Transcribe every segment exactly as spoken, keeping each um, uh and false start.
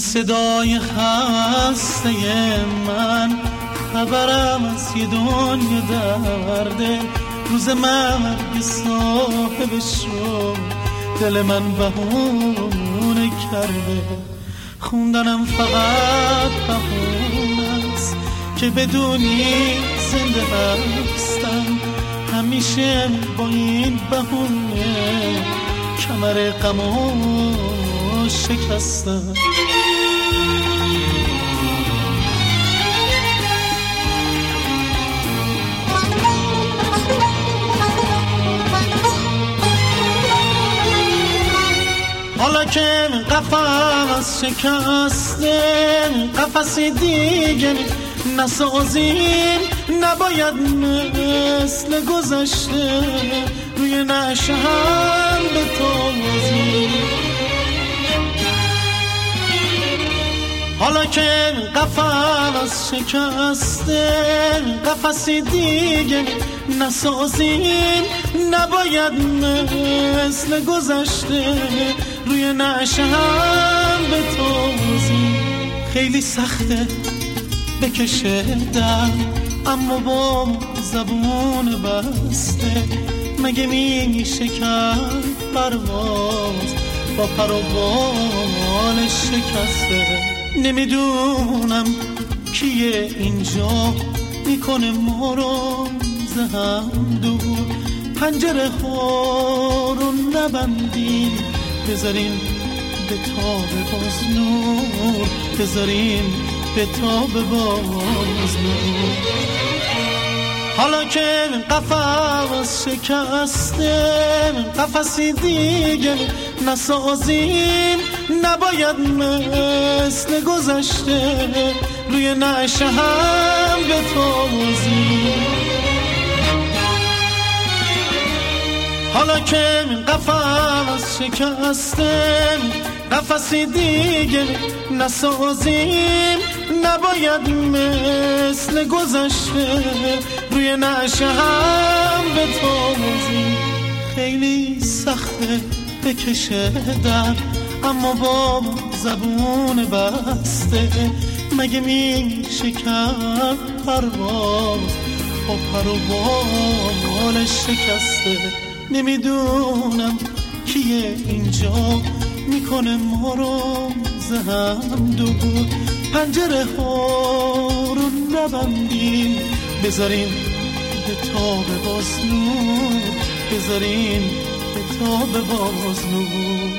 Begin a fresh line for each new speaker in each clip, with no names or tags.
صدای خسته من خبرم از یه دنیا درده. روز مرگ صاحبش رو دل من بهونه کرده. خوندنم فقط بهونه است که بدونی زنده هستم. همیشه با این بهونه کمر غمو شکستم. حالا که قفس شکسته قفسی دیگه نسازیم. نباید مثل گذشته روی نعشه هم بتازیم. حالا که قفس شکسته قفسی دیگه نسازیم. نباید مثل گذشته روی نعشه هم بتازیم. خیلی سخته بکشه در اما با زبون بسته. مگه میشه کرد پرواز با پر و بال شکسته. نمیدونم کیه اینجا میکنه ما رو زهم دور. پنجره ها رو نبندیم بذاریم به تاب باز نور. بذاریم به تاب باز نور. حالا که قفس شکسته قفسی دیگه نسازیم. نباید مثل گذشته روی نعشه هم بتازیم. حالا که قفس شکسته قفسی دیگه نسازیم. نباید مثل گذشته روی نعشه هم بتازیم. خیلی سخته بکشه در اما با زبون بسته. مگه میشه کرد پرواز با پر و بال شکسته. نمیدونم کیه اینجا میکنه ما رو زهم دور. پنجره ها رو نبندیم بذاریم به تاب باز نور. بذاریم به تاب باز نور.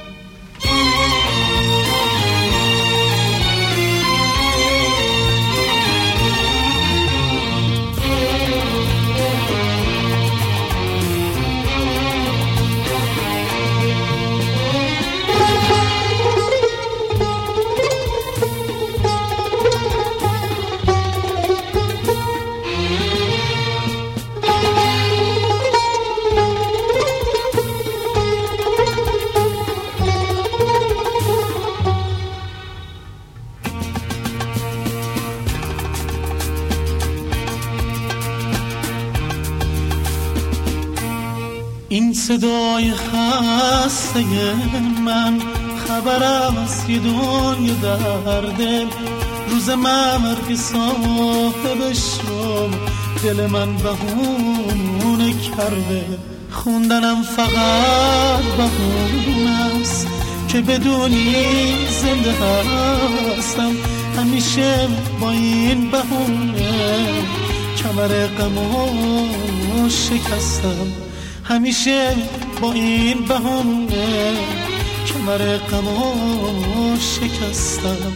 این صدای خسته من خبرم از یه دنیا درده. روز مرگ صاحبش رو دل من بهونه کرده. خوندنم فقط بهونه است که بدونی زنده هستم. همیشه با این بهونه کمر غمو شکستم. همیشه با این بهونه کمر غمو شکستم.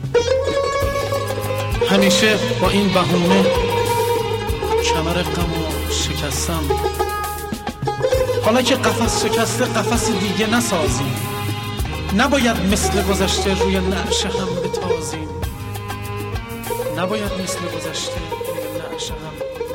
همیشه با این بهونه کمر غمو شکستم. حالا که قفس شکسته قفس دیگه نسازیم. نباید مثل گذشته روی نعشه هم بتازیم. نباید مثل گذشته روی نعشه هم